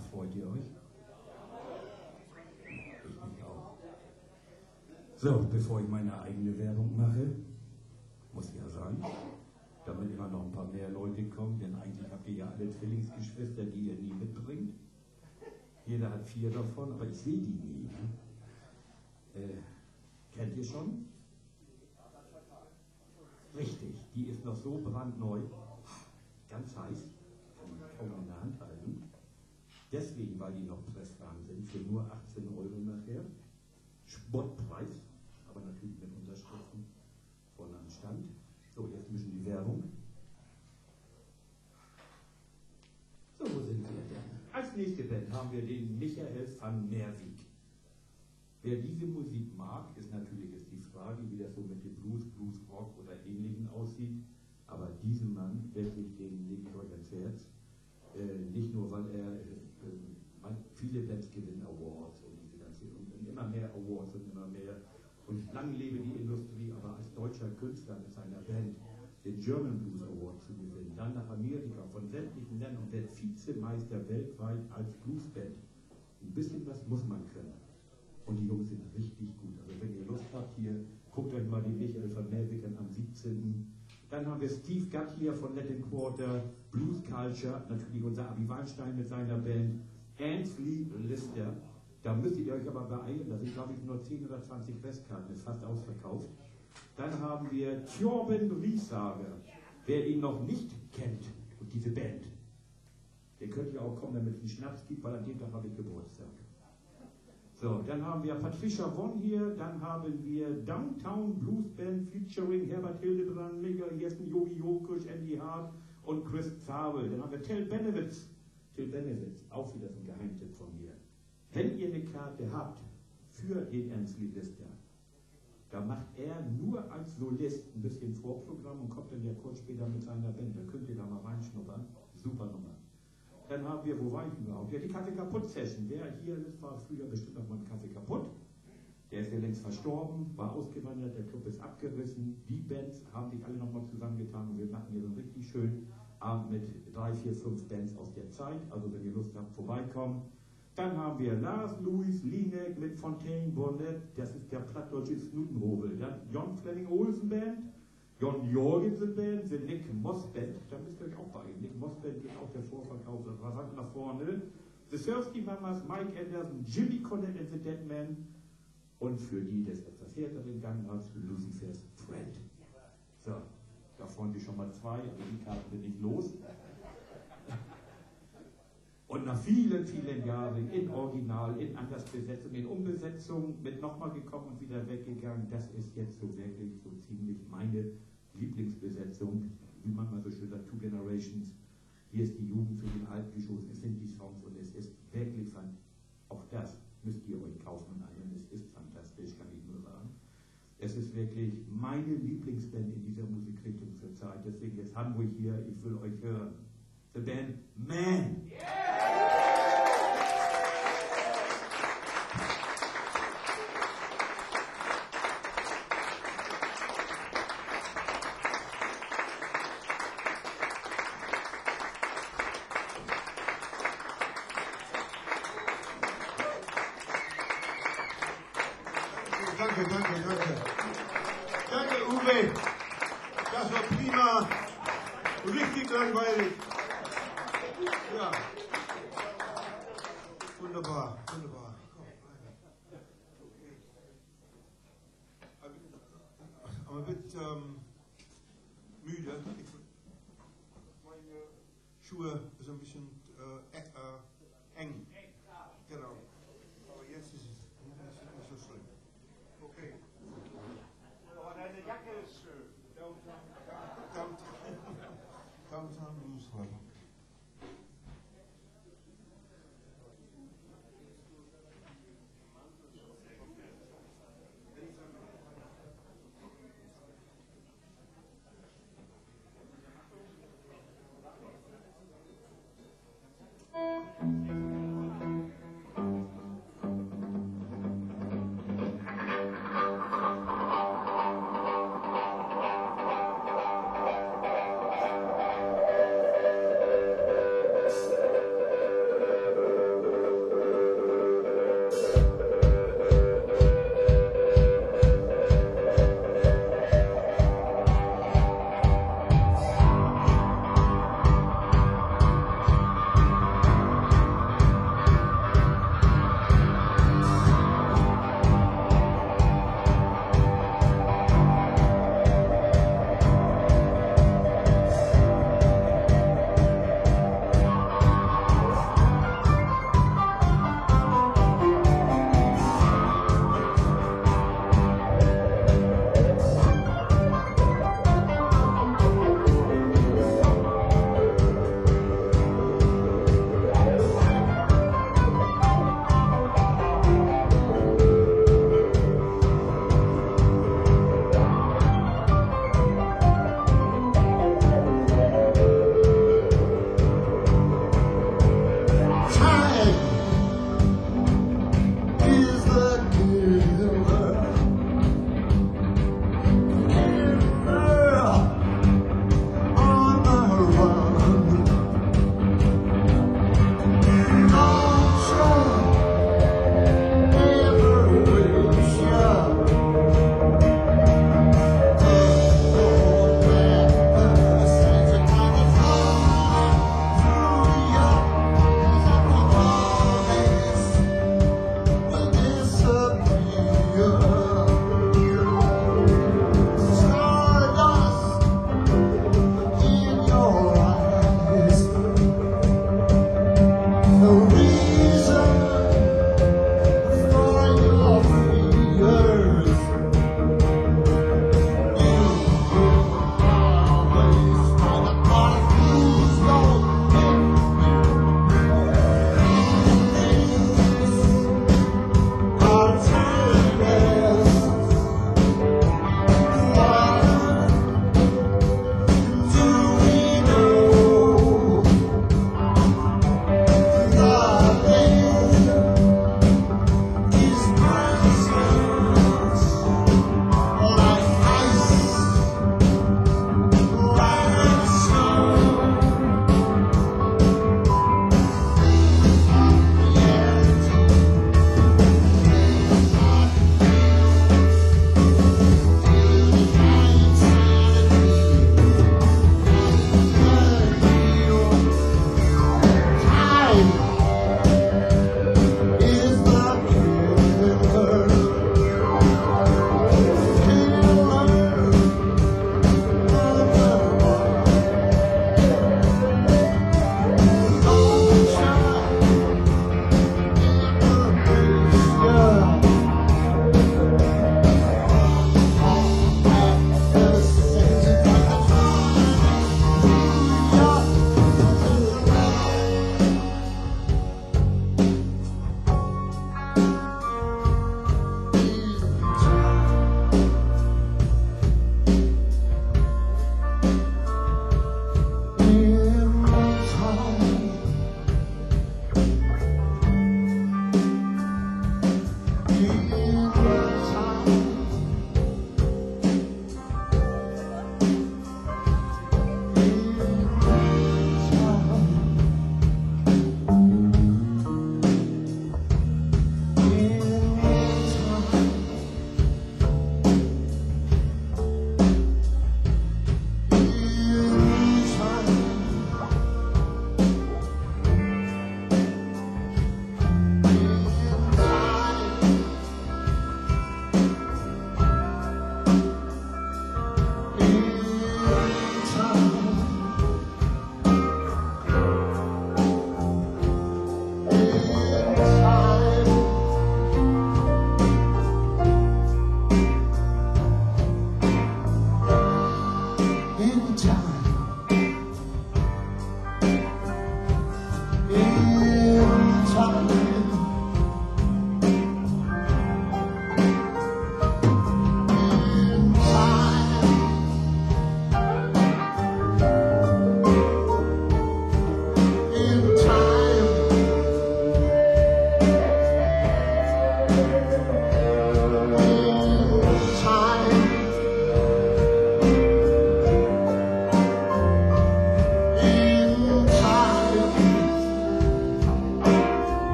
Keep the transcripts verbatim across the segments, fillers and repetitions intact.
freut ihr euch? Ich mich auch. So, bevor ich meine eigene Werbung mache, muss ja sein, damit immer noch ein paar mehr Leute kommen, denn eigentlich habt ihr ja alle Zwillingsgeschwister, die ihr nie mitbringt. Jeder hat vier davon, aber ich sehe die nie. Ne? Äh, kennt ihr schon? Richtig, die ist noch so brandneu, ganz heiß, kann ich kaum in der Hand halten. Deswegen, weil die noch presswarm sind, für nur achtzehn Euro nachher. Spottpreis, aber natürlich mit Unterschriften von am Stand. So, jetzt müssen die Werbung. So, wo sind wir denn? Als nächste Band haben wir den Michael van Merwijk. Wer diese Musik mag, ist natürlich jetzt die Frage, wie das so mit dem Blues, Blues, Rock oder Ähnlichem aussieht. Aber diesen Mann, wirklich, den lege ich euch ans Herz. Äh, nicht nur, weil er, äh, man, viele Bands gewinnen Awards und diese ganze, und immer mehr Awards und immer mehr. Und lang lebe die Industrie, aber als deutscher Künstler mit seiner Band den German Blues Award zu gewinnen, dann nach Amerika von sämtlichen Ländern und wird Vizemeister weltweit als Bluesband. Ein bisschen was muss man können. Und die Jungs sind richtig gut. Also wenn ihr Lust habt, hier, guckt euch mal den Michael van Merwijk an am siebzehnten Dann haben wir Steve Gatt hier von Latin Quarter, Blues Culture, natürlich unser Abi Weinstein mit seiner Band, Ansley Lister. Da müsstet ihr euch aber beeilen, das sind glaube ich nur zehn oder zwanzig Festkarten, ist fast ausverkauft. Dann haben wir Thorben Riesager, wer ihn noch nicht kennt, und diese Band. Der könnt ihr auch kommen, damit es einen Schnaps gibt, weil an dem Tag habe ich Geburtstag. So, dann haben wir Patricia Won hier, dann haben wir Downtown Blues Band featuring Herbert Hildebrand, Miguel Jessen, Yogi Jokusch, Andy Hart und Chris Zabel. Dann haben wir Till Benewitz, Till Benewitz, auch wieder so ein Geheimtipp von mir. Wenn ihr eine Karte habt für den Ansley Lister, da macht er nur als Solist ein bisschen Vorprogramm und kommt dann ja kurz später mit seiner Band. Da könnt ihr da mal reinschnuppern. Super Nummer. Dann haben wir, wo war ich überhaupt? Ja, die Kaffee kaputt Session. Wer hier ist, war früher bestimmt noch mal ein Kaffee kaputt. Der ist ja längst verstorben, war ausgewandert, der Club ist abgerissen. Die Bands haben sich alle nochmal zusammengetan und wir machen hier so einen richtig schönen Abend mit drei, vier, fünf Bands aus der Zeit. Also wenn ihr Lust habt, vorbeikommen. Dann haben wir Lars Louis Linek mit Fontaine Bonnet, das ist der plattdeutsche Snutenhobel. Dann John Fleming Olsen Band, John Jorgensen Band, The Nick Moss Band, da müsst ihr euch auch bei. Nick Moss Band geht auch der Vorverkauf rasant nach vorne. The Thursday Mamas, Mike Anderson, Jimmy Collette and the Dead Man und für die des etwas härteren Gangers Lucifer's Friend. So, da freuen sich schon mal zwei, aber die Karten sind nicht los. Und nach vielen, vielen Jahren in Original, in Andersbesetzung, in Umbesetzung, mit nochmal gekommen und wieder weggegangen, das ist jetzt so wirklich so ziemlich meine Lieblingsbesetzung, wie man mal so schön sagt, Two Generations. Hier ist die Jugend für den Alten geschossen, es sind die Songs und es ist wirklich fantastisch. Auch das müsst ihr euch kaufen und anhören, es ist fantastisch, kann ich nur sagen. Es ist wirklich meine Lieblingsband in dieser Musikrichtung zurzeit, deswegen jetzt Hamburg hier, ich will euch hören. The Band Man. Danke, danke, danke. Danke, Uwe. Das war prima. Richtig langweilig. Ja. Wunderbar, wunderbar. Aber ein bisschen ähm, müde. Meine Schuhe sind ein bisschen äh, äh, eng. Genau. Aber jetzt ist es nicht so schlimm. Okay. Aber deine Jacke ist schön. Downtown, Downtown Blues Club.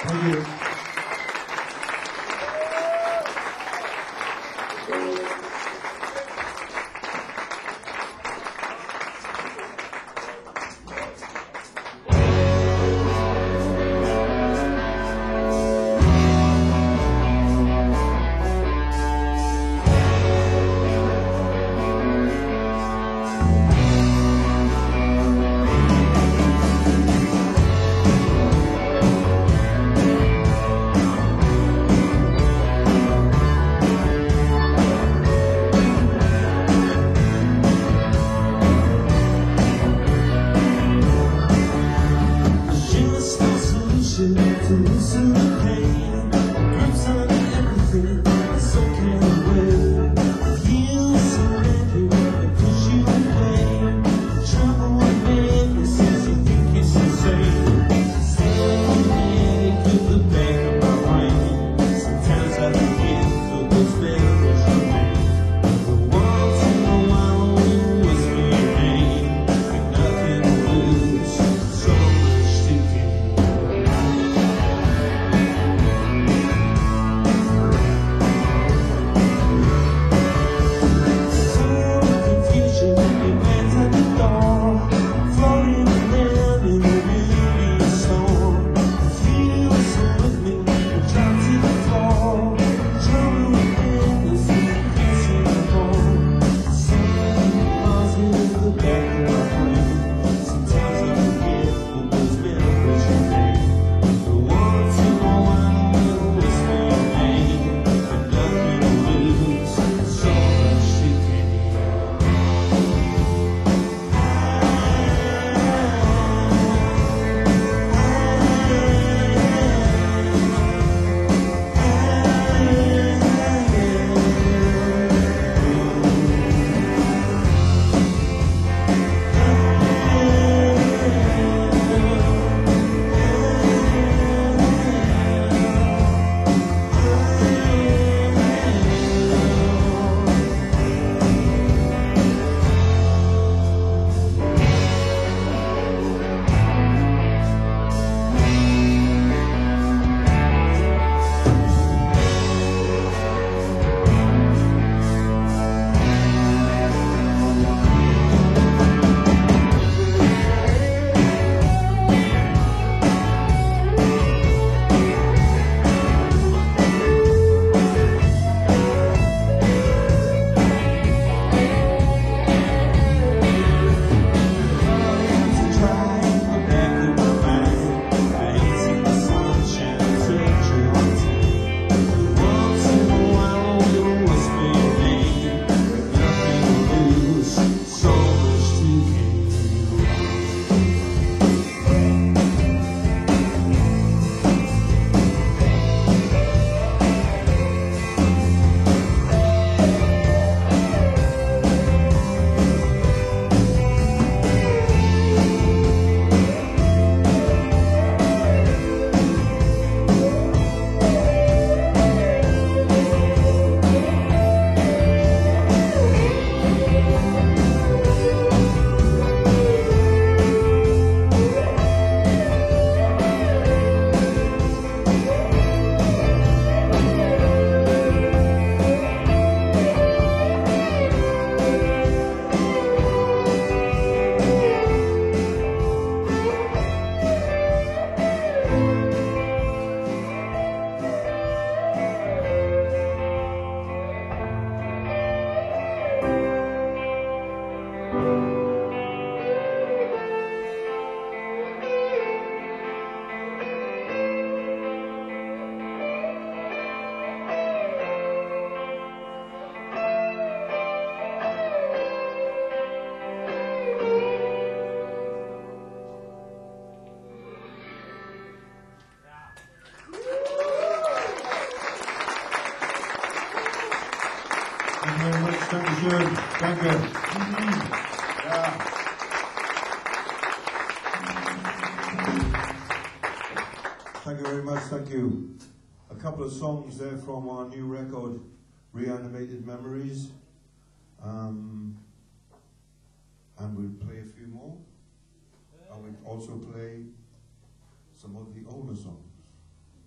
Thank you. Dankeschön. Danke. Ja. Thank you very much. Thank you. A couple of songs there from our new record, Reanimated Memories. Um, and we'll play a few more. And we'll also play some of the older songs.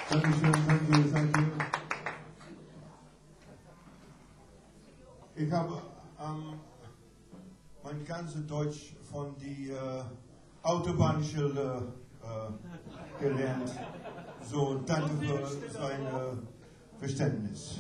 Dankeschön, thank you, thank you. Ich habe ähm, mein ganzes Deutsch von die äh, Autobahnschilder äh, gelernt. So, danke für sein äh, Verständnis.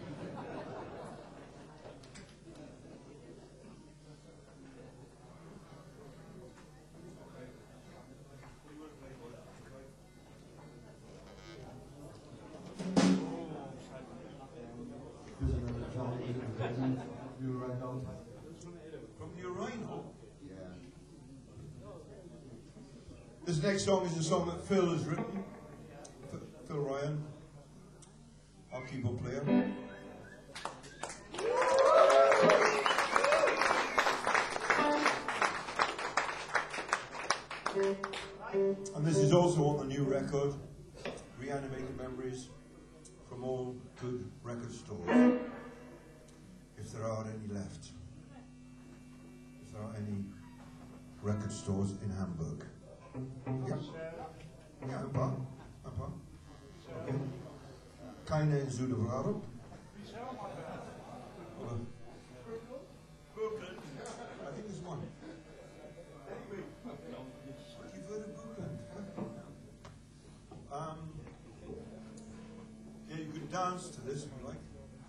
From the urinal? Yeah. This next song is a song that Phil has written. F Phil Ryan, our keyboard player. And this is also on the new record, Reanimated Memories, from all good record stores, if there are any left. If there are any record stores in Hamburg. Ja, ja, een paar. Een paar. Okay. Keine in Zuiderwoude. Brooklyn. I think there's one. You've heard of Brooklyn? Um, yeah, you could dance to this if you like.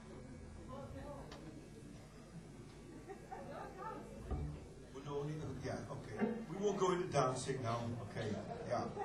Well, no, only, yeah, okay. We won't go into dancing now. Okay, yeah. Okay.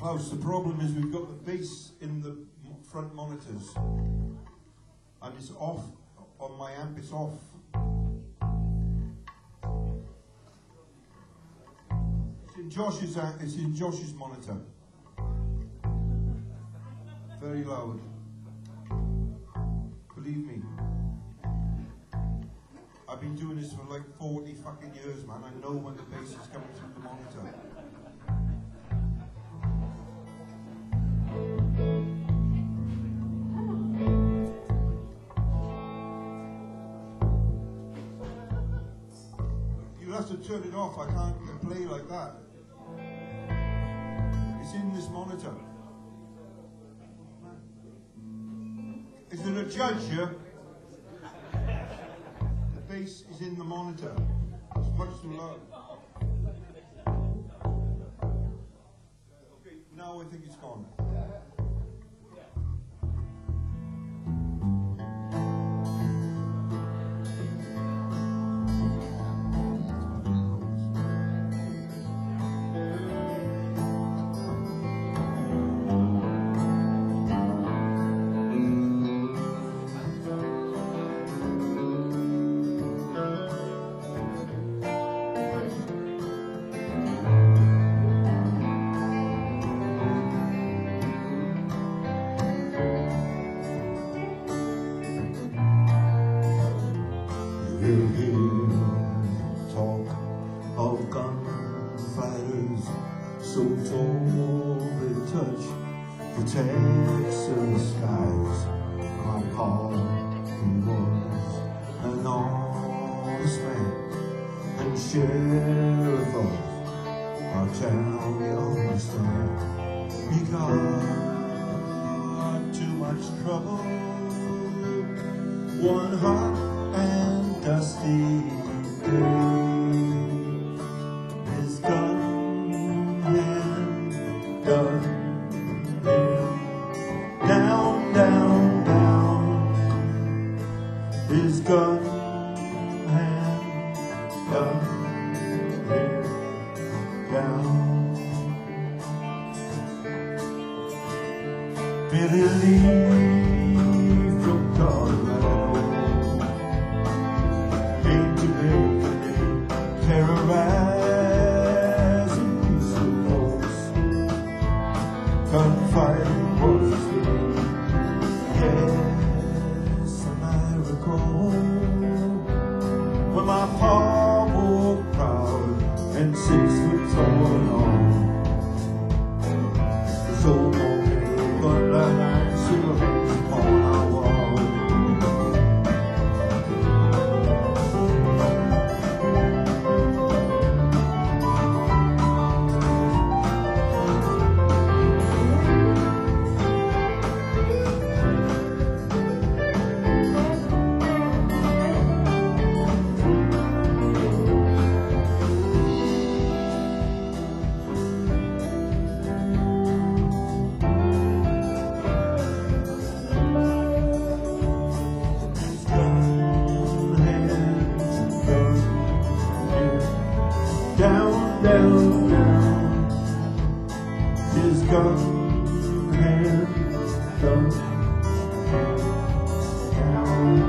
house. The problem is we've got the bass in the front monitors, and it's off on my amp. It's off. It's in Josh's amp. It's in Josh's monitor. Very loud. Believe me. I've been doing this for like forty fucking years, man. I know when the bass is coming through the monitor. You have to turn it off. I can't play like that. It's in this monitor. Is there a judge here? The bass is in the monitor. It's much too loud. Okay, now I think it's gone. Texas skies, my pa, he was an honest man and sheriff of our town, you understand. He got too much trouble one hot and dusty day. His gun hand done down, down, down. His gun hand done here down. Billy Lee from Colorado came to make a name, terrorizing peaceful folks. Gunfighting was his game. Yes, and I recall when my pa walked proud and six foot tall and all. The soul morning, but that night silhouettes upon our wall. Down, down, down, his gun hand done down.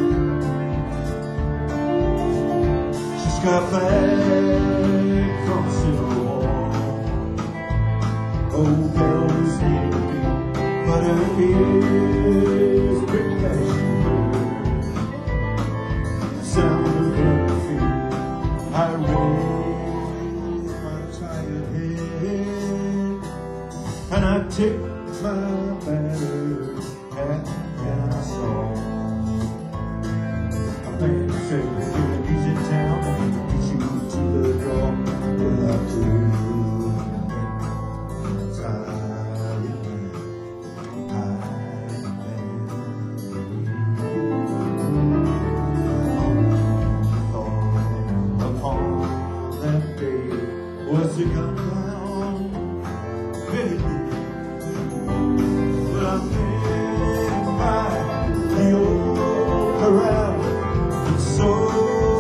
She's got back from Civil War. Old girl was near to be, but her ears pricked as she heard the sound of her feet. I raised and I tipped my battered hat and I saw a man say that he's in town and he shoot to the door without to upon that day was to come down. But I'm in by the old corral, and so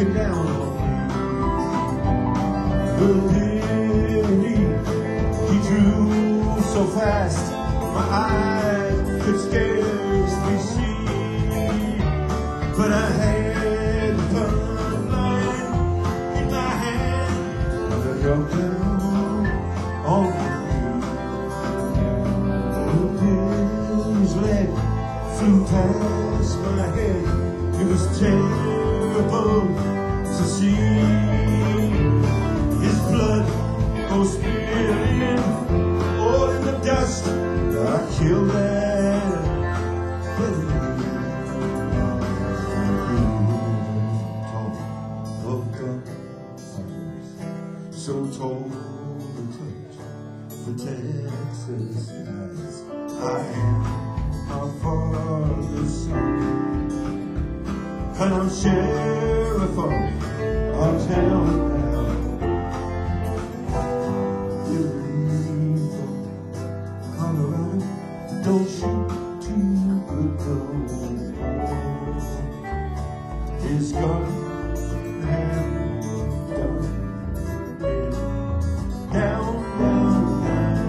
looking down on me. But then he, he drew so fast, my eyes could scarcely see. But I had the punchline in my hand, and I dropped down on me. His leg flew past my head. It was terrible to see his blood go spilling all in the dust. I killed that baby. Tall of gunfighters, so tall the touch the Texas skies. I am my father's son, and I'm sheriff of our town now. You leave from Colorado, don't shoot too good girls. His gun and done it down, down, down.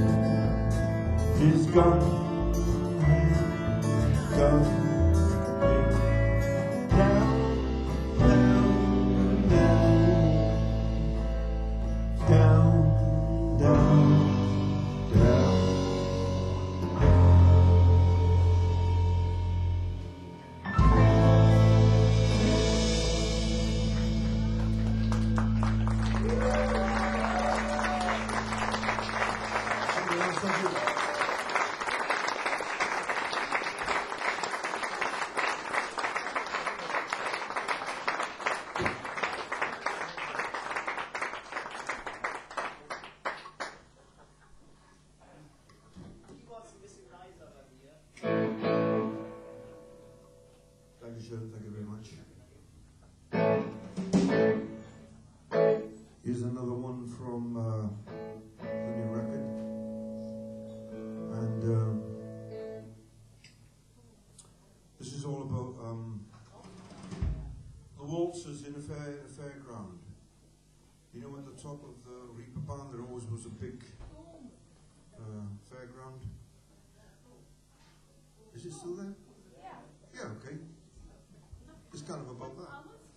His gun and done it down, down, down, down, down, down. Dankeschön, thank you very much. Here's another one from uh, the new record. And um, this is all about um, the waltzers in a fair, a fairground. You know, at the top of the Reeperbahn there always was a big uh, fairground. Is it still there? Yeah. Yeah, okay. It's kind of about that.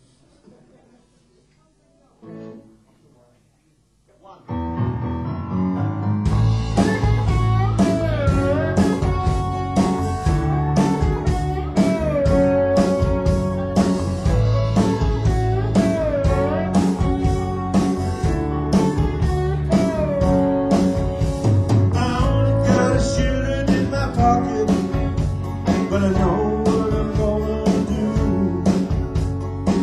I only got a shilling in my pocket, but I know what I'm gonna do.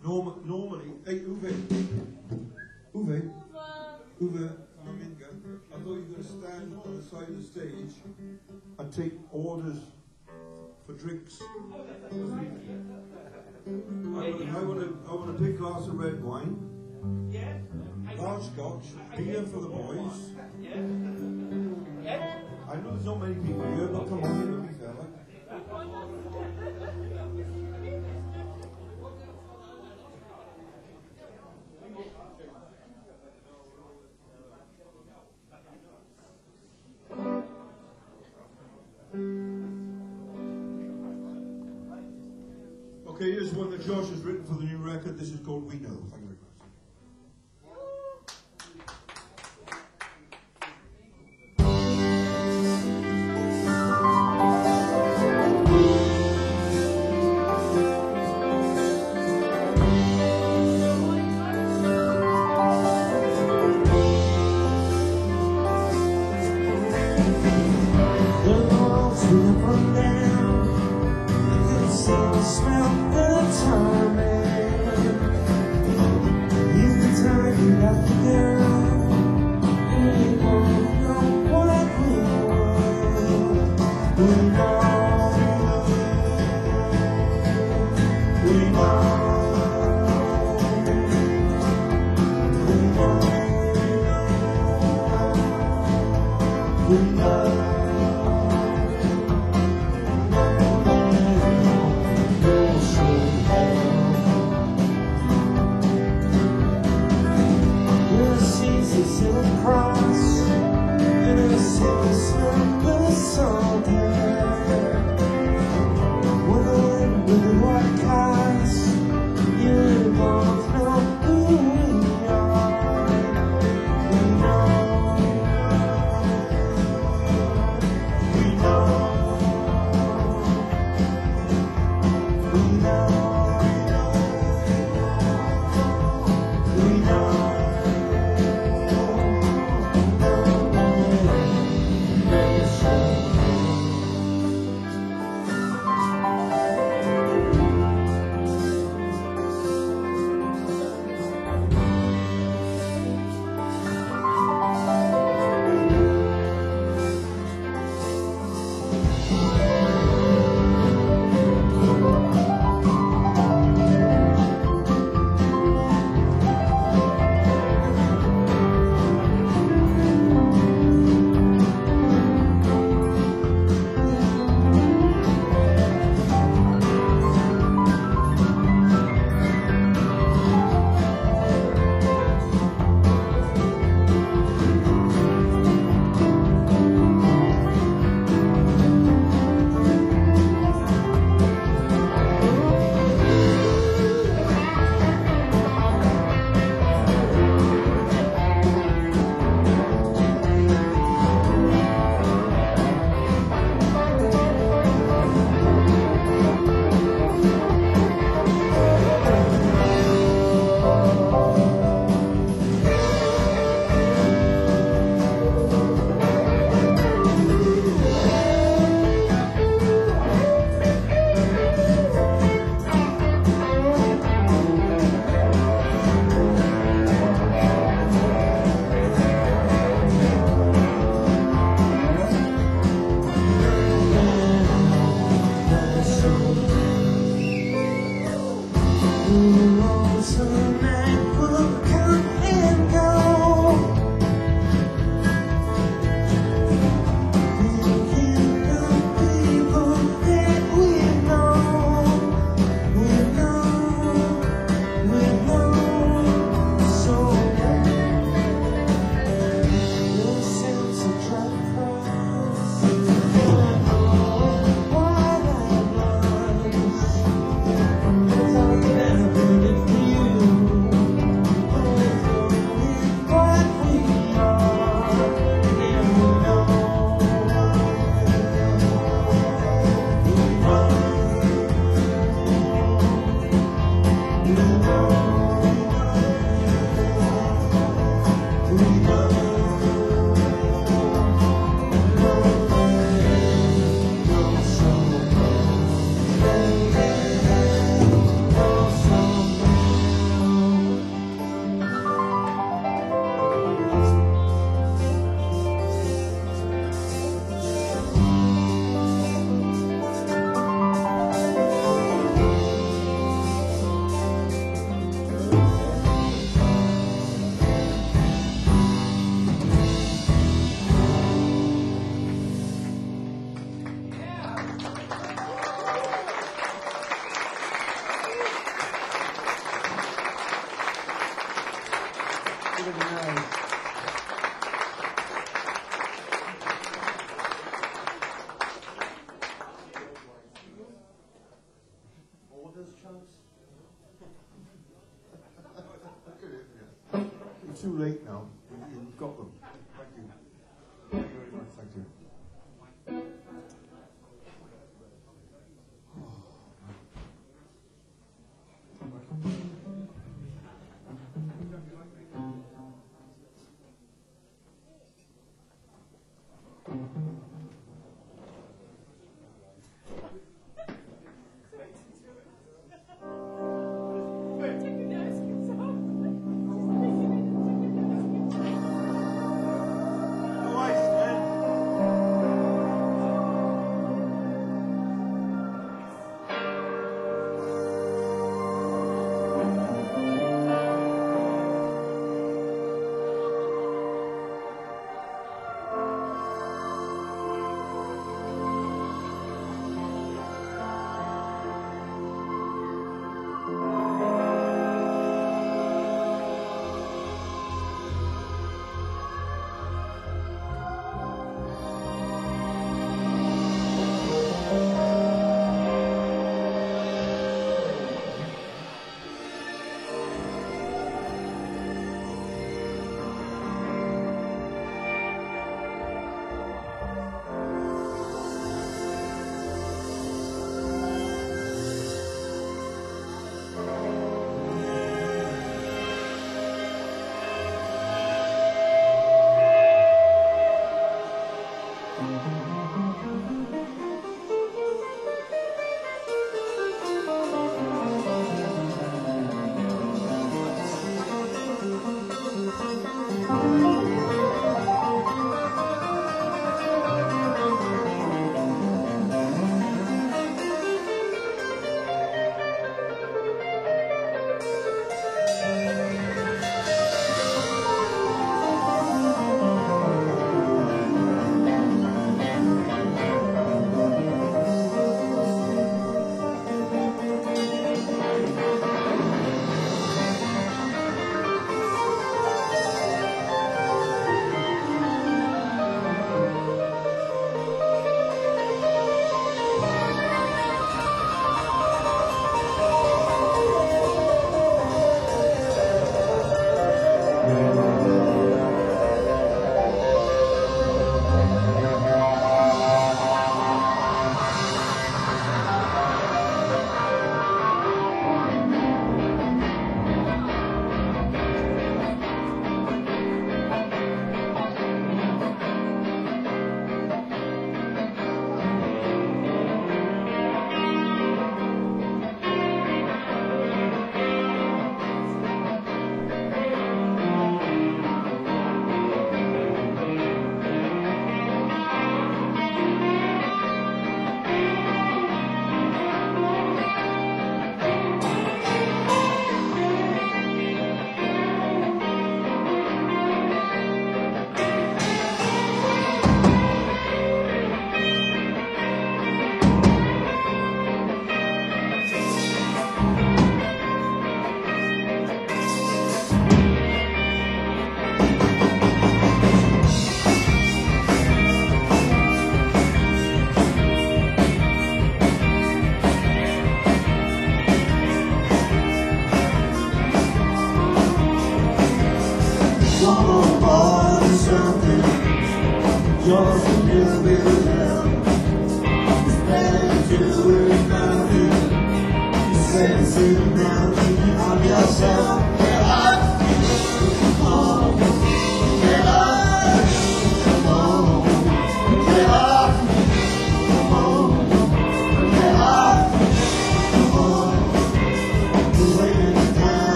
Norm- normally, hey Uwe, Uwe, Uwe, Maminga, I thought you were going to stand on the side of the stage and take orders for drinks. I want, I want a, I want a big glass of red wine, large scotch, beer for the boys. I know there's not many people here, but come on, you know me, fella. Okay, here's one that Josh has written for the new record. This is called We Know. Thank you very much. We too late now. You've got them. Thank you. Thank you very much. Thank you.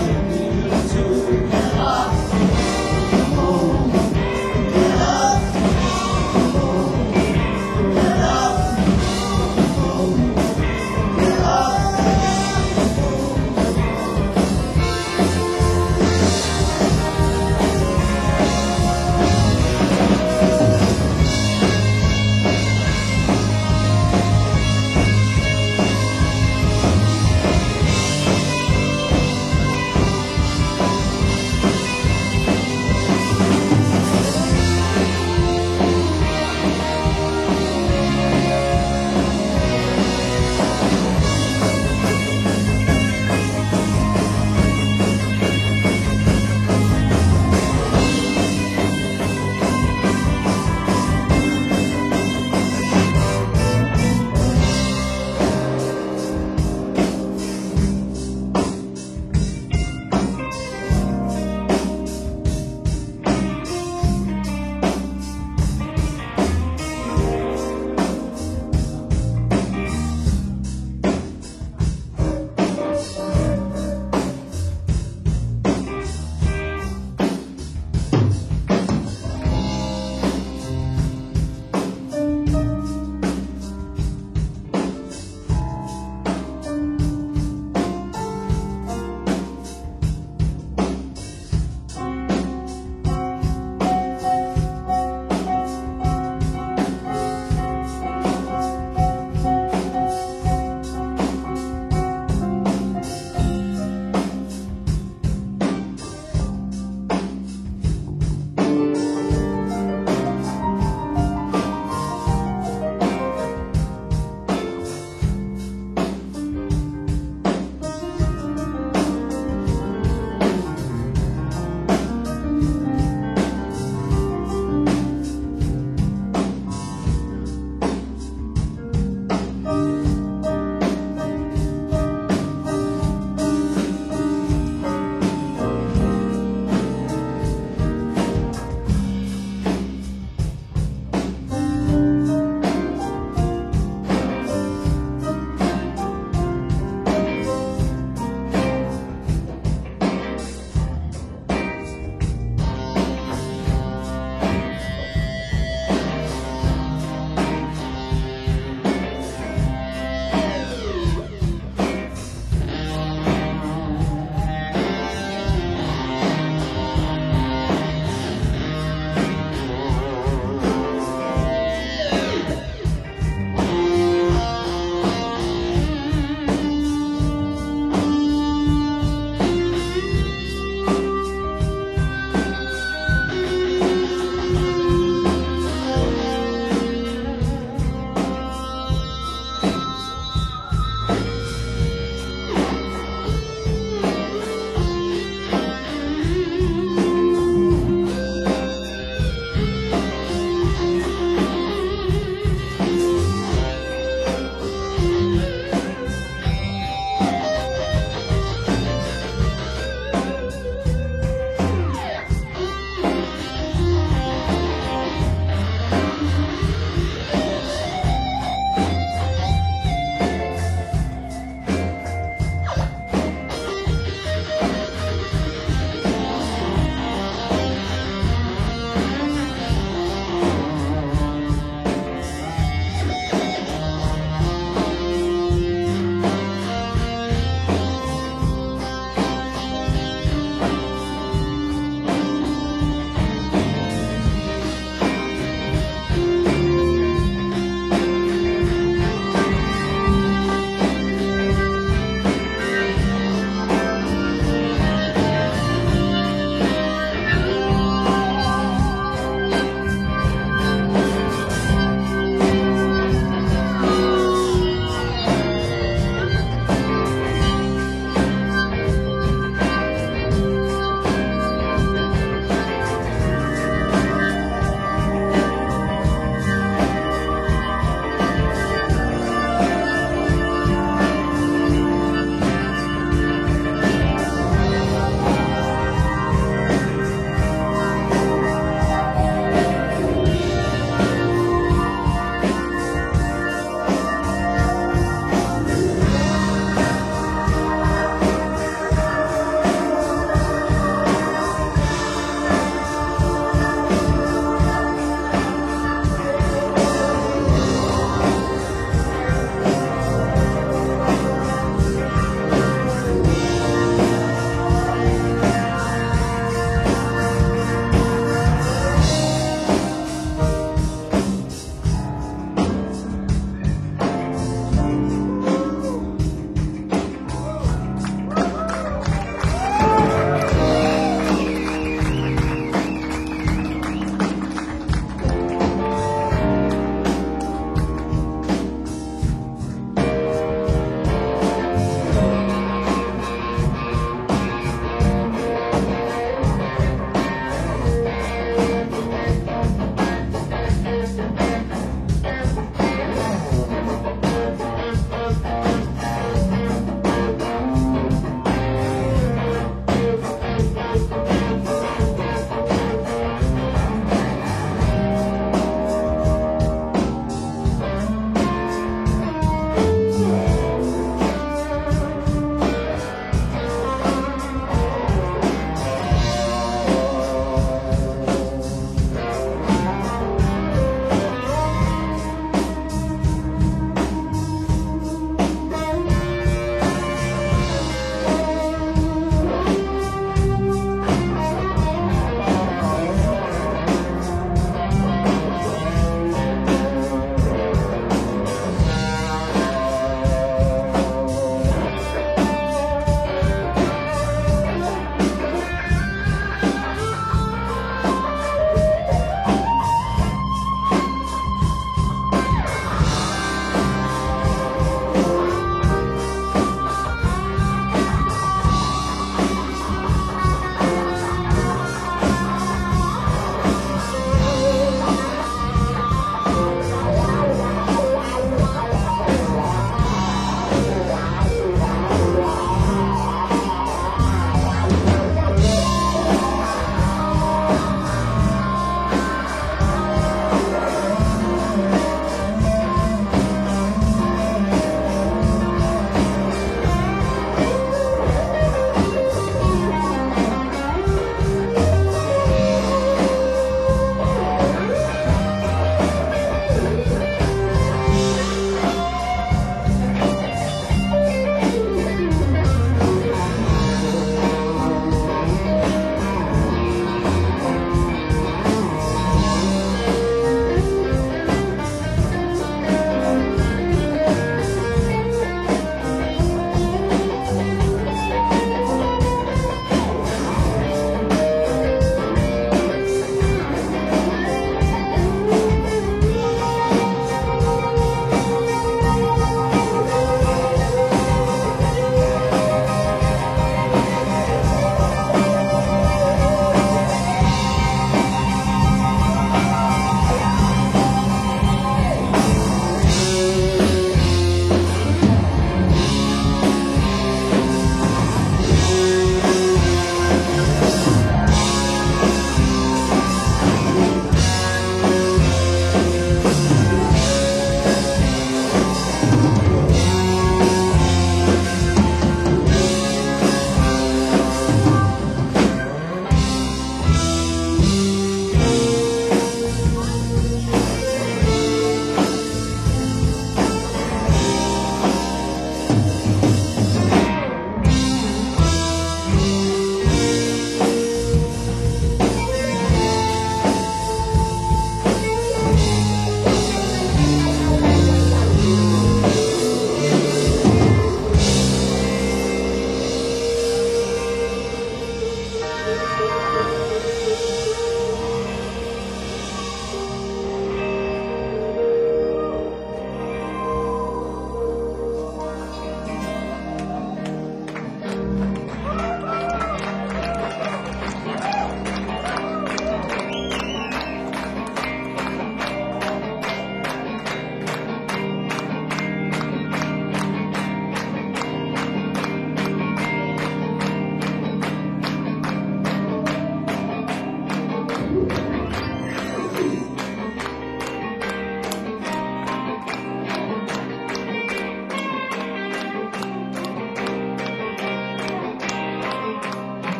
Get up!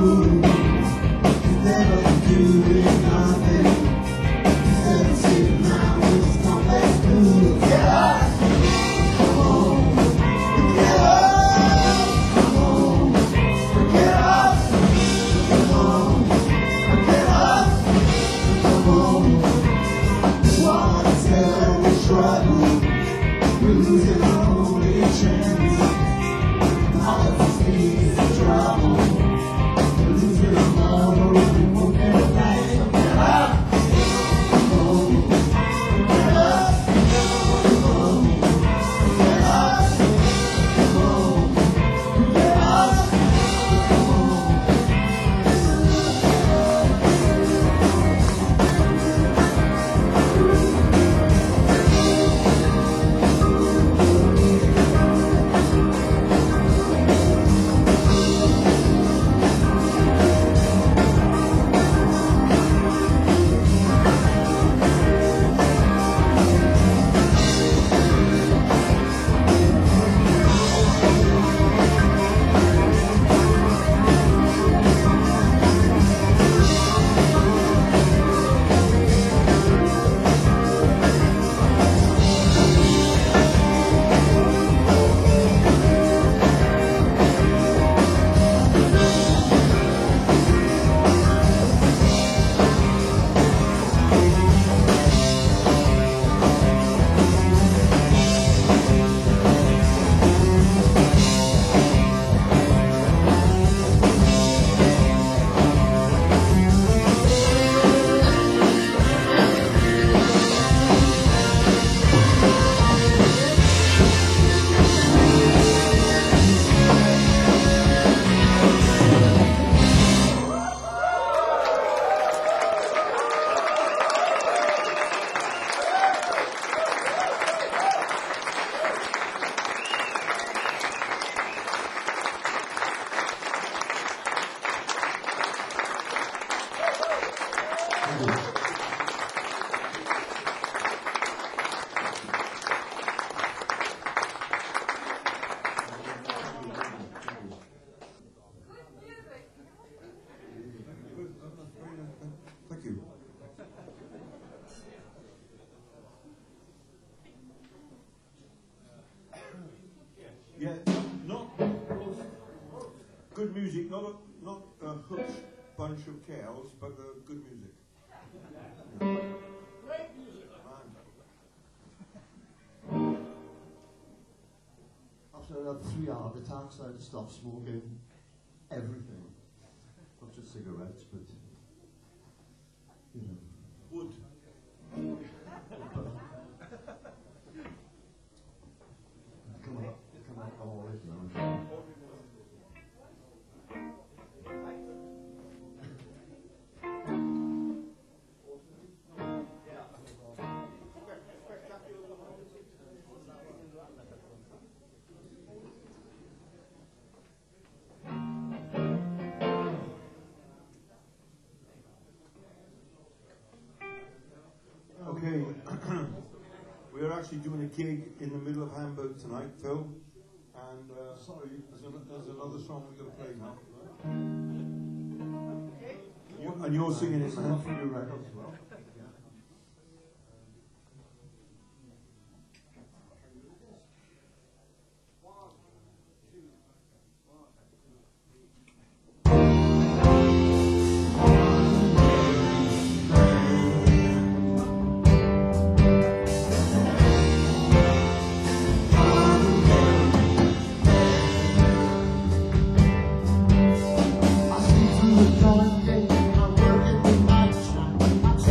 Thank you. Yeah, not good music, not a, not a hutch bunch of cows, but uh, good music. Great music. After another three hour attacks, I had to stop smoking everything. Not just cigarettes, but, you know. Wood. Come on, come on, all right now. Okay, we're actually doing a gig in the middle of Hamburg tonight, Phil. And uh, sorry, there's, an, there's another song we're going to play now. You, and you're singing it, man. From your records as well. I see through the dark gate, I work in the night time.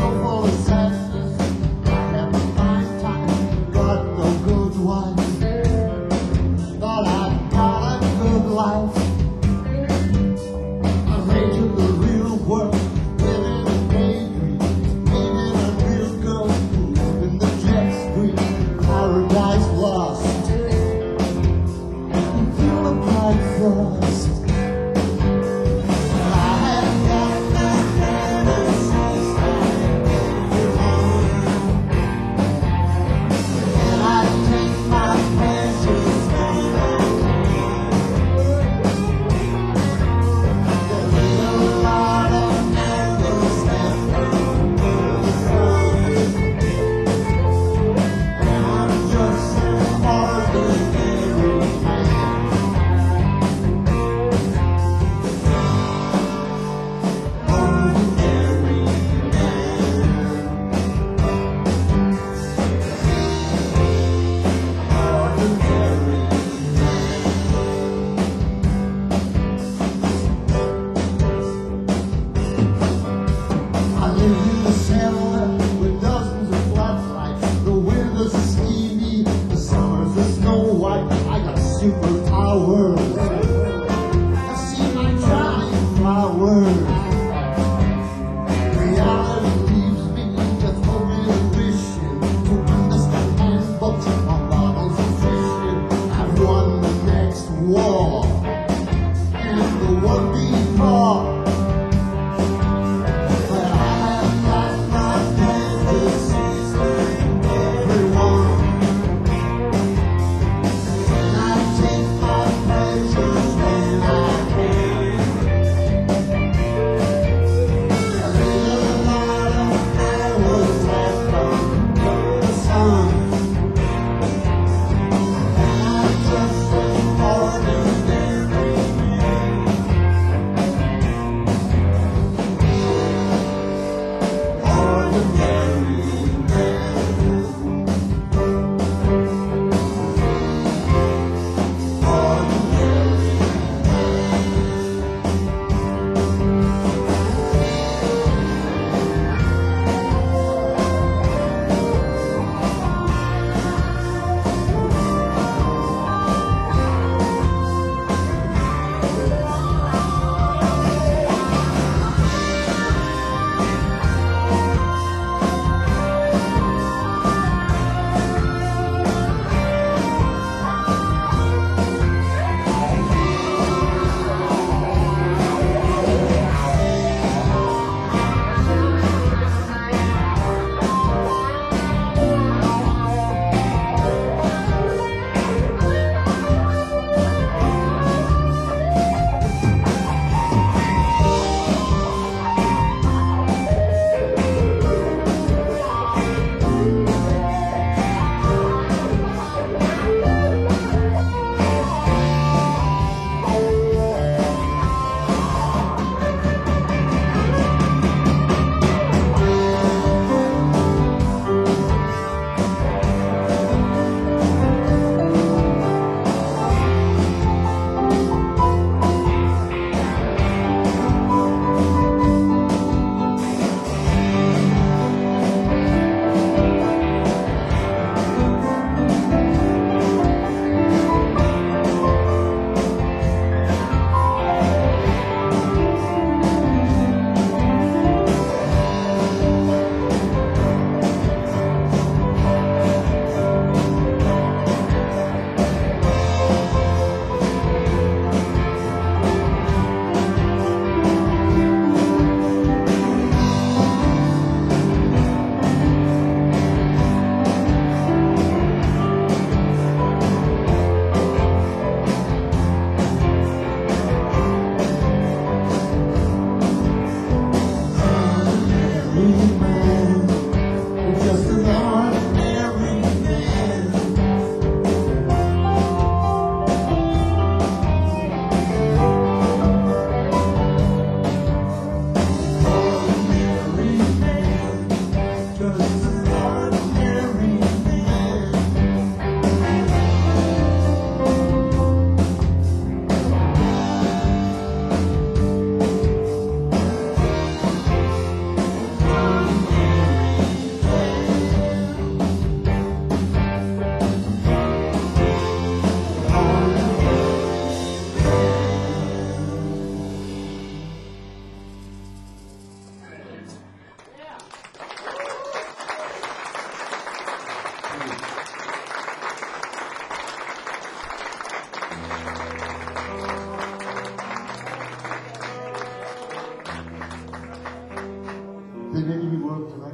They're making me work tonight.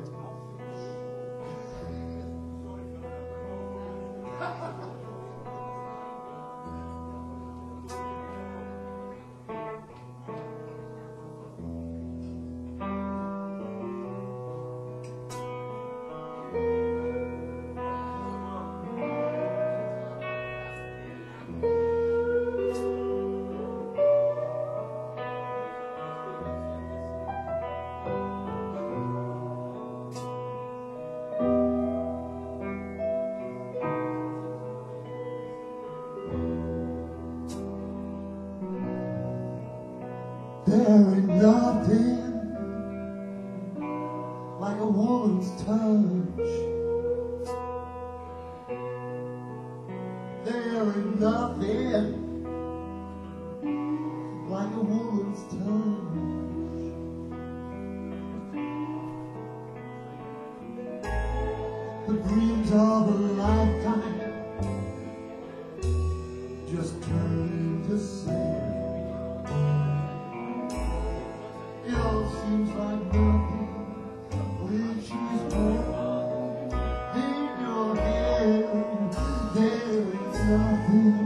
There ain't nothing like a woman's touch. There ain't nothing like a woman's touch. The dreams of a lifetime just turn to sand. It all seems like nothing when she's warm in your hand. There is nothing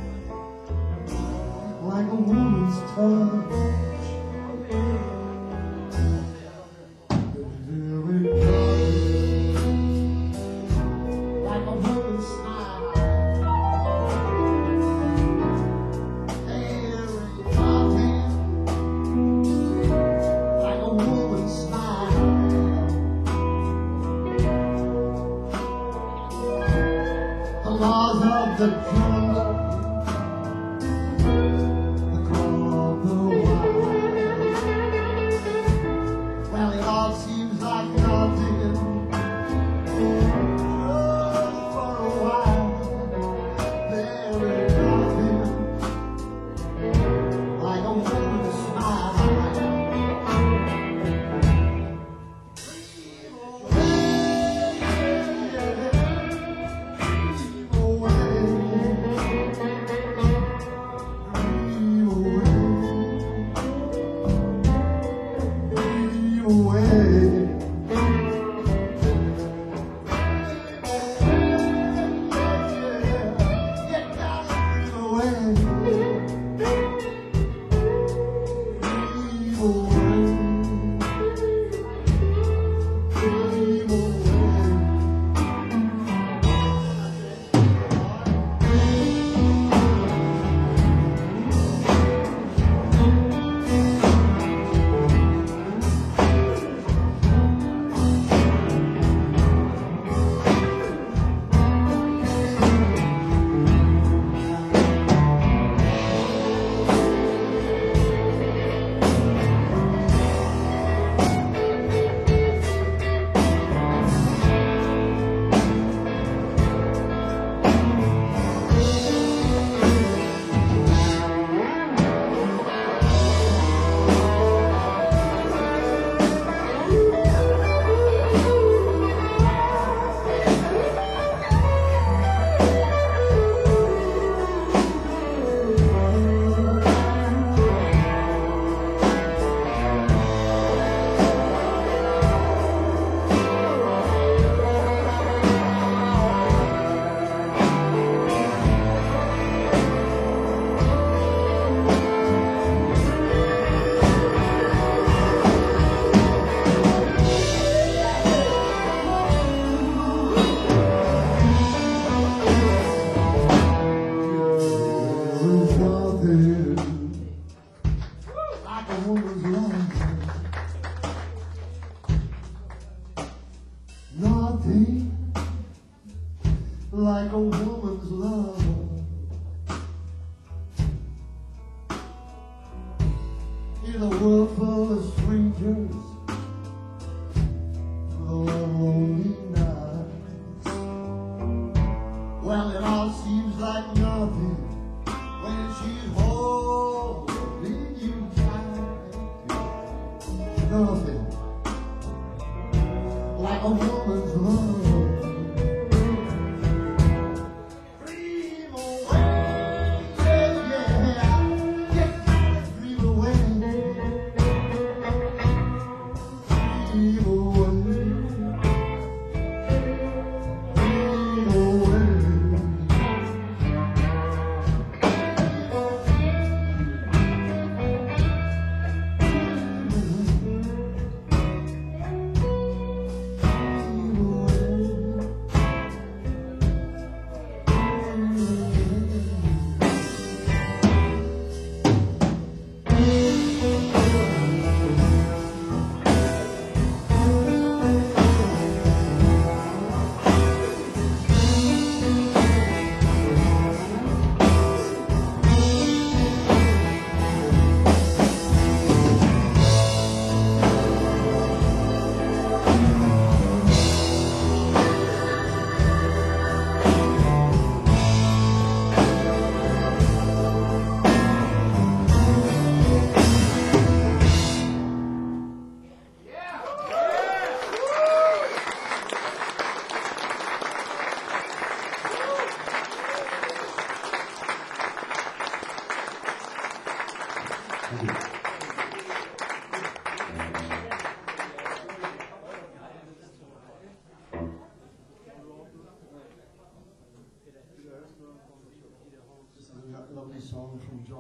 like a woman's touch. There is nothing like a woman's smile. There is nothing like a woman's smile. The laws of the jungle, the call of the wild. Well, it all seems like nothing just for a while. There is nothing like a woman's smile. Nothing like a woman's love. In a world full of strangers, the lonely nights. Well, it all seems like nothing when she's holding you tight. Nothing like a woman's love. Dream away, yeah, yeah, yeah, dream away, dream away.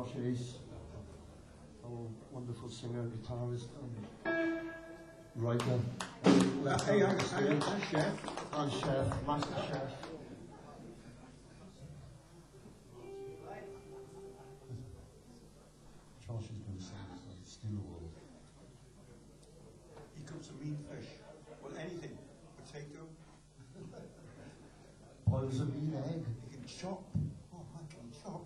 Josh Ace, a wonderful singer, guitarist, and writer. Well, hey, hang on, hang on, and chef. And chef, master chef. Josh is going to sing like Steal a World. He cooks a mean fish. Well, anything. Potato. Boils a mean egg. He can chop. Oh, I can chop.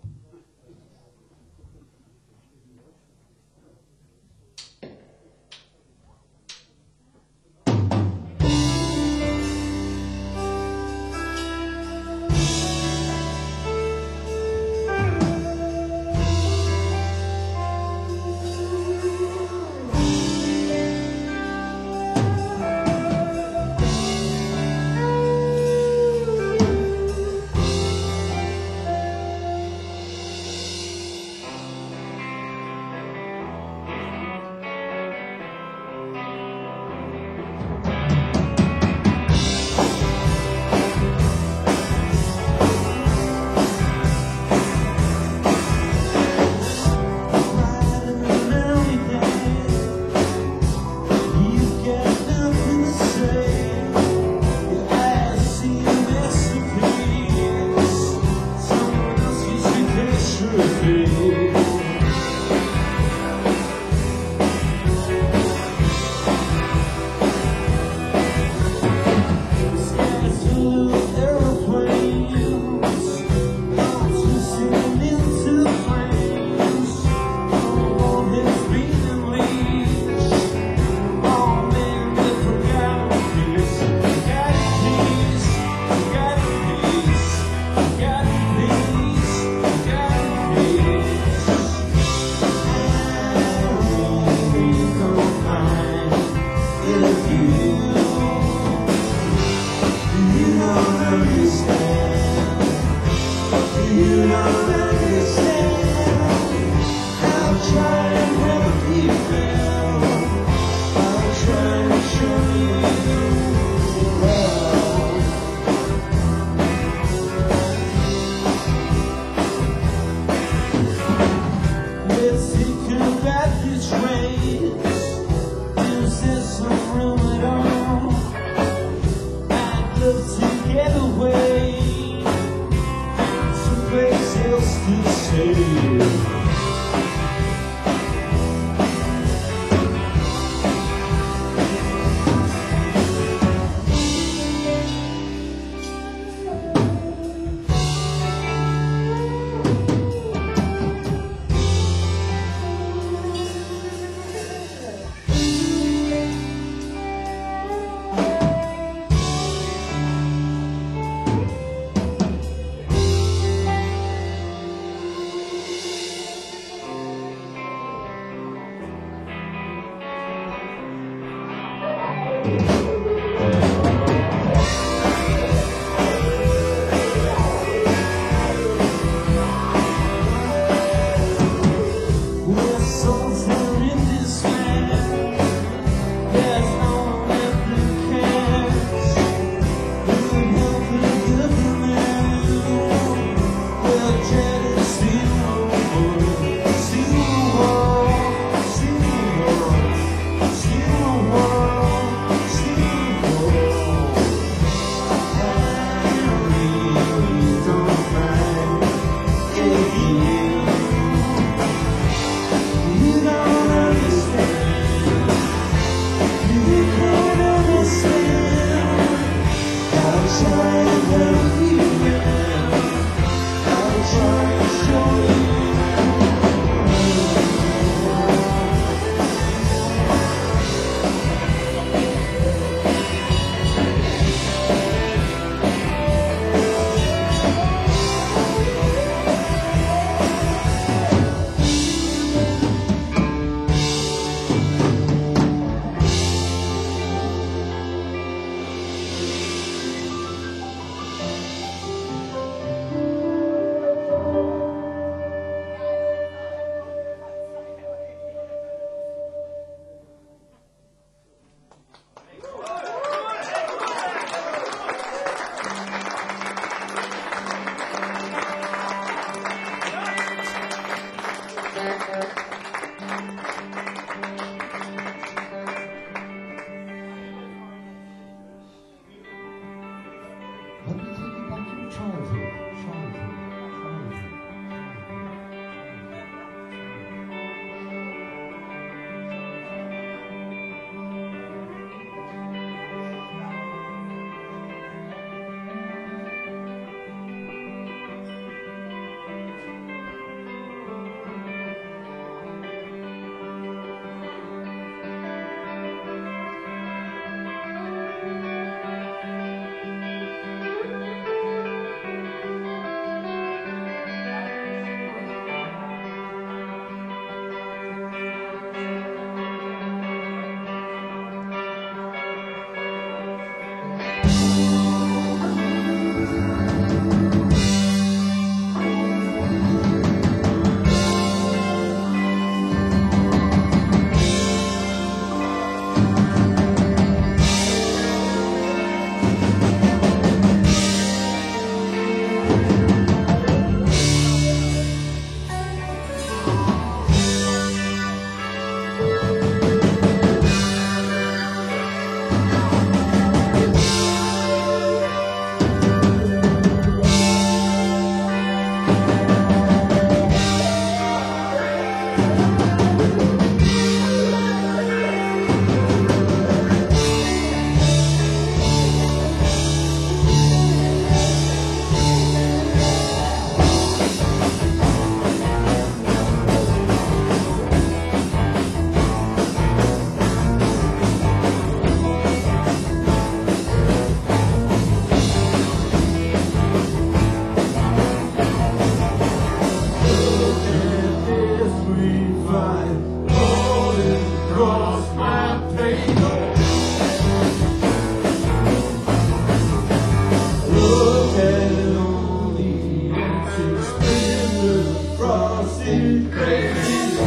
Look at all the answers in the frosted grave.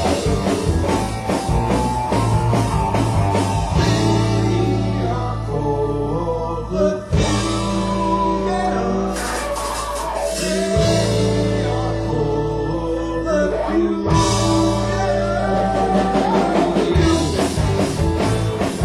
We are called the few, yeah. We are called the few, yeah.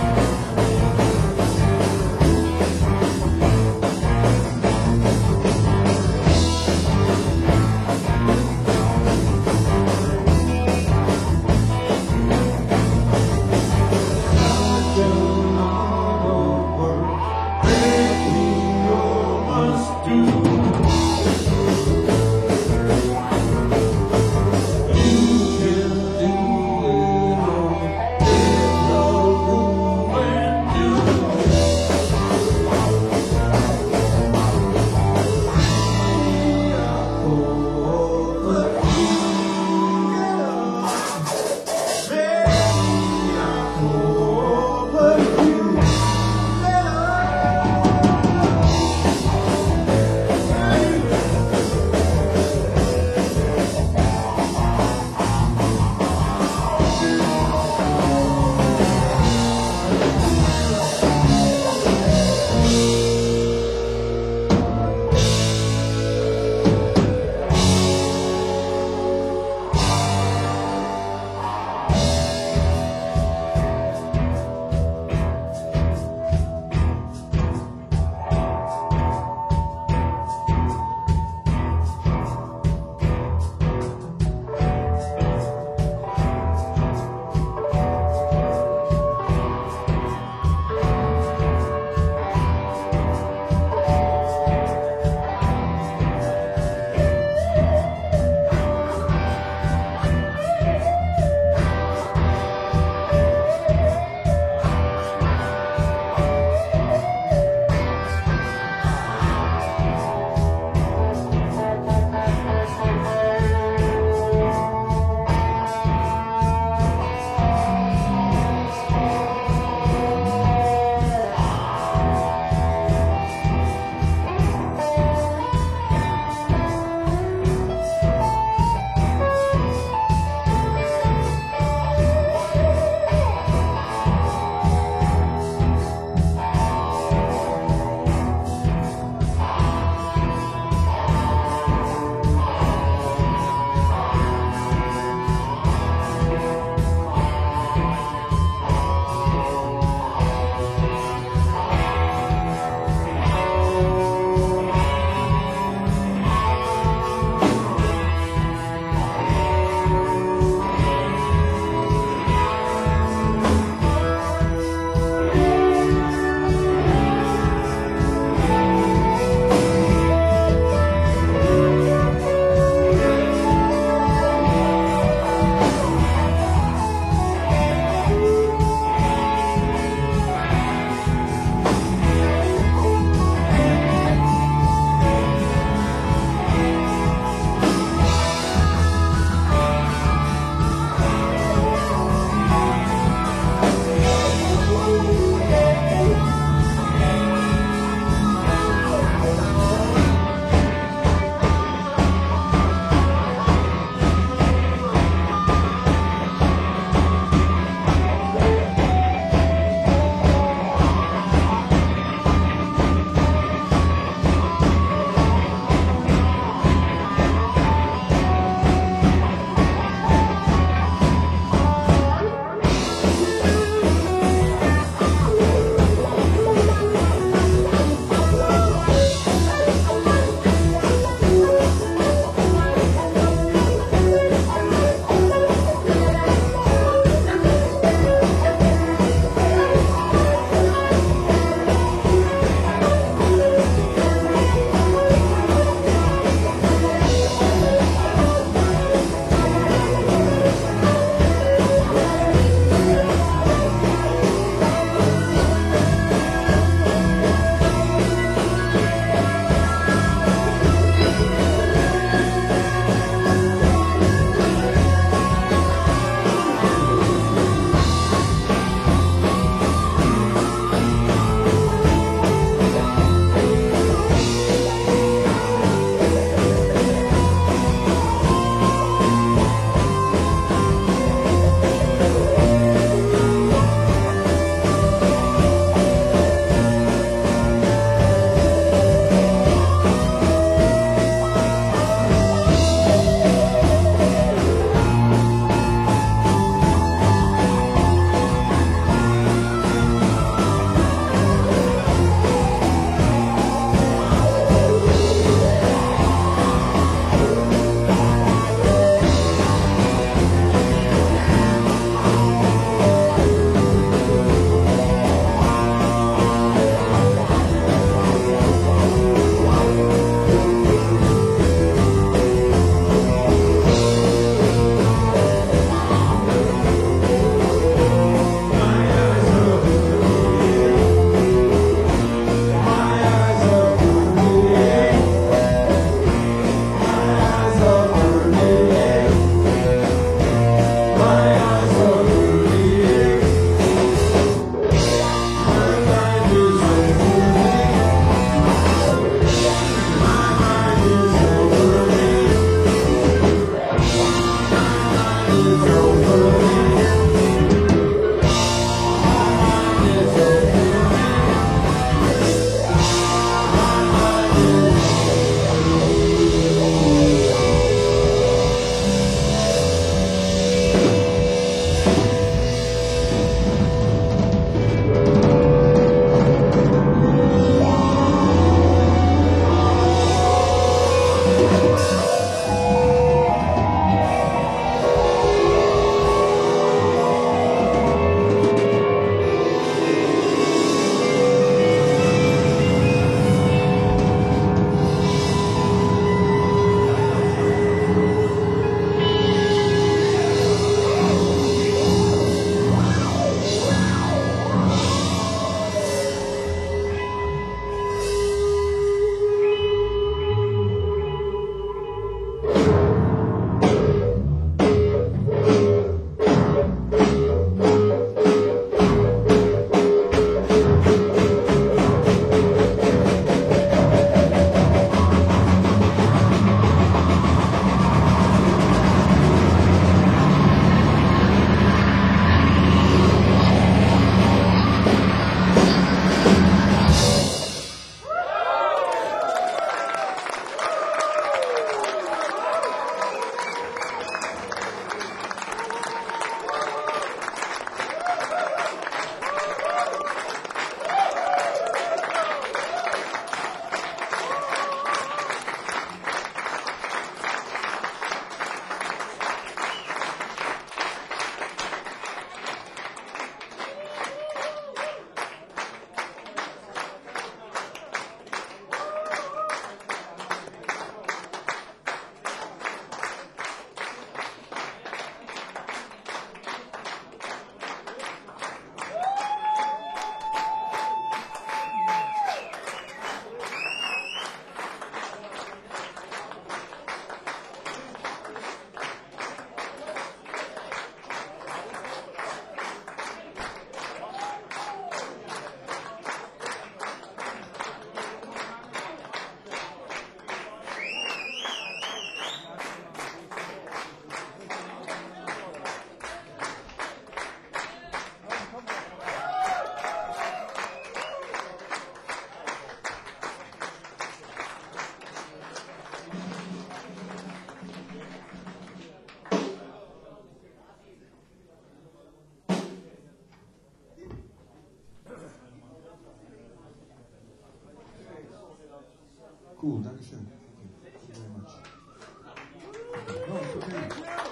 Cool, thank you, sir. Thank you very much. No, it's okay.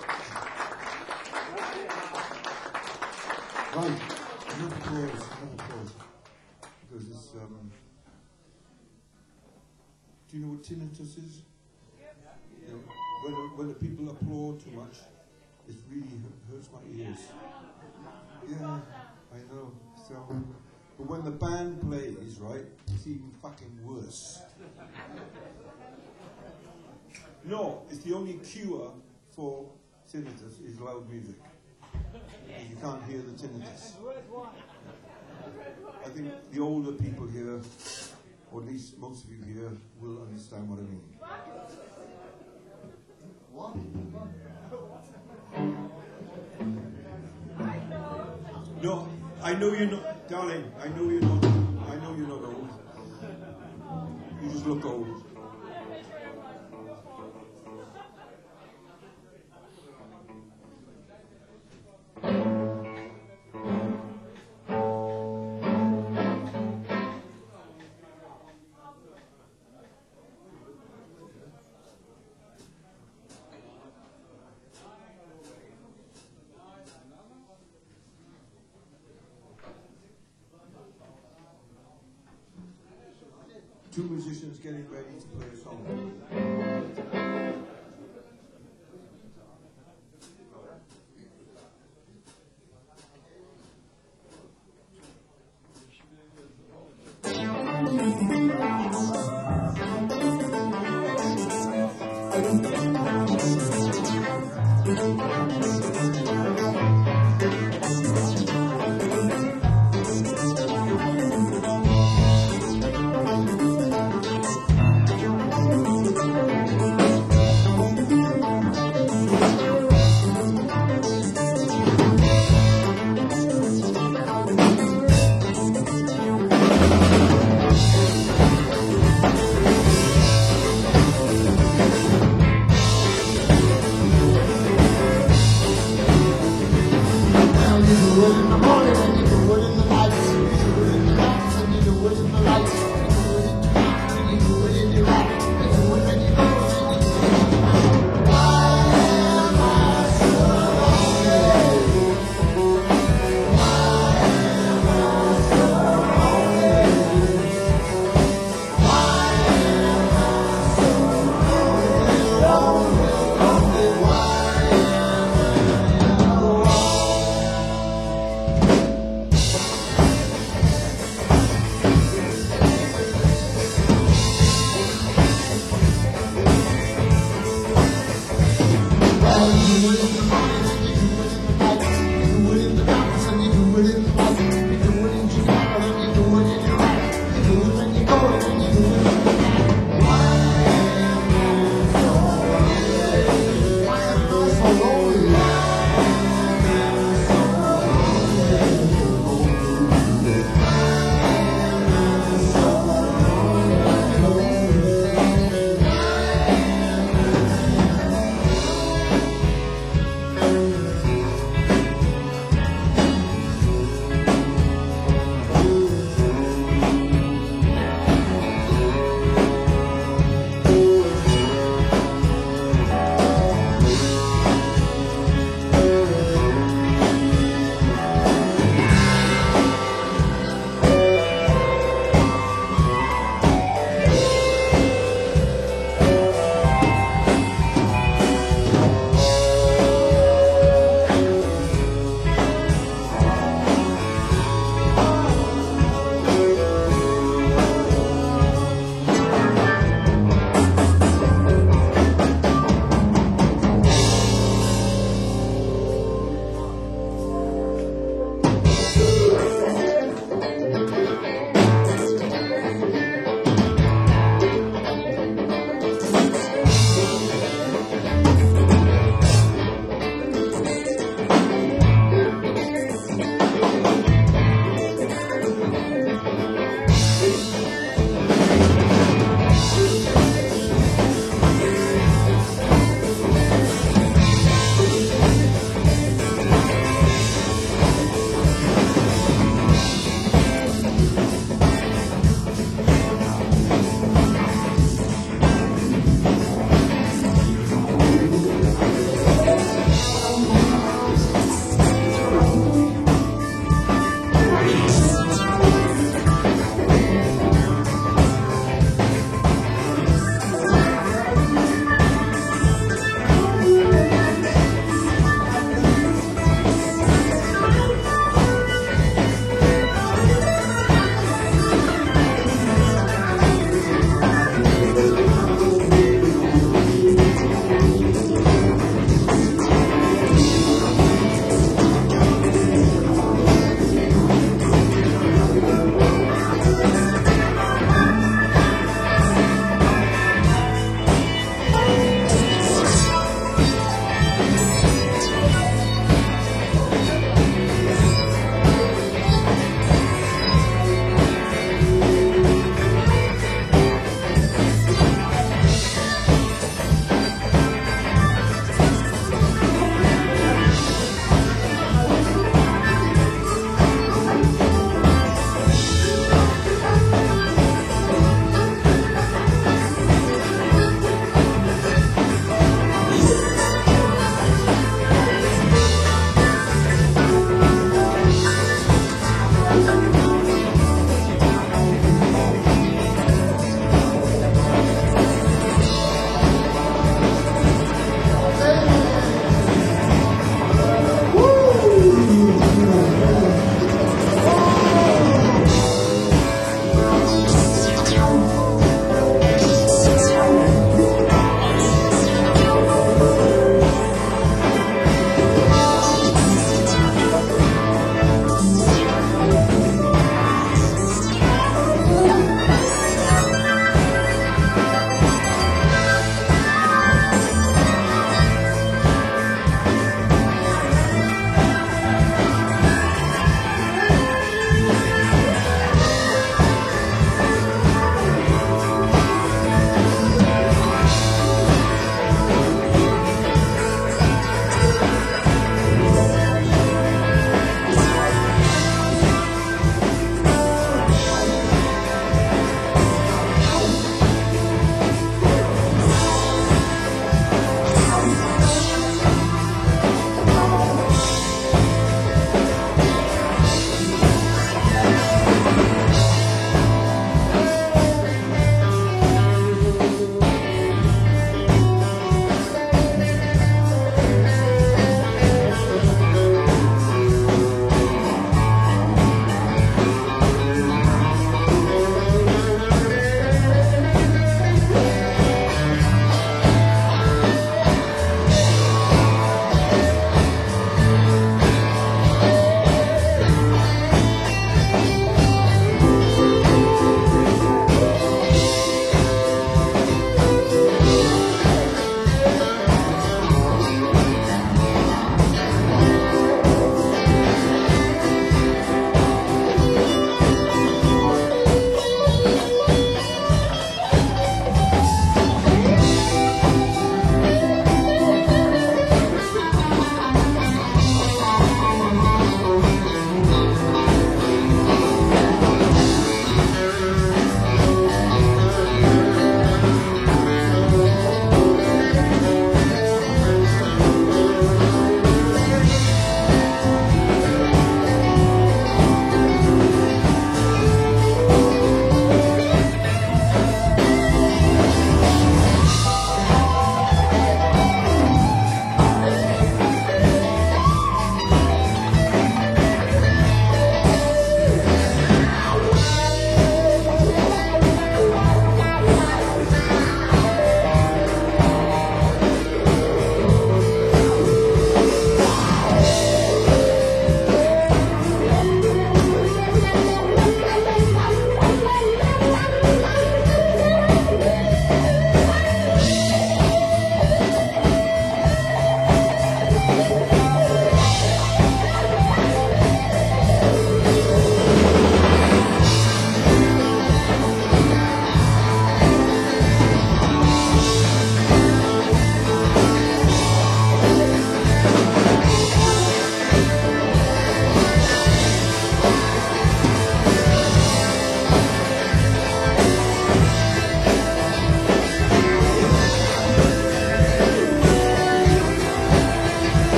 Right, enough applause, enough applause. Because it's, um, do you know what tinnitus is? You know, when, when the people applaud too much, it really hurts my ears. Yeah, I know. So, but when the band plays, right, it's even fucking worse. No, it's the only cure for tinnitus is loud music. You can't hear the tinnitus. I think the older people here, or at least most of you here, will understand what I mean. What? No, I know you're not, darling, I know you're not, I know you're not old. You just look old. Two musicians getting ready to play a song.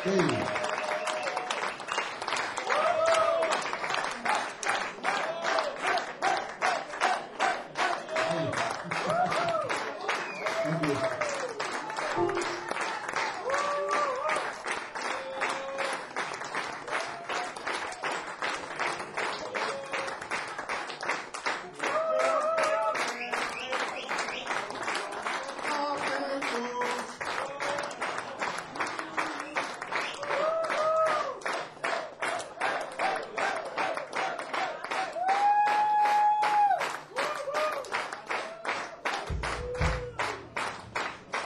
Dave. Thank you.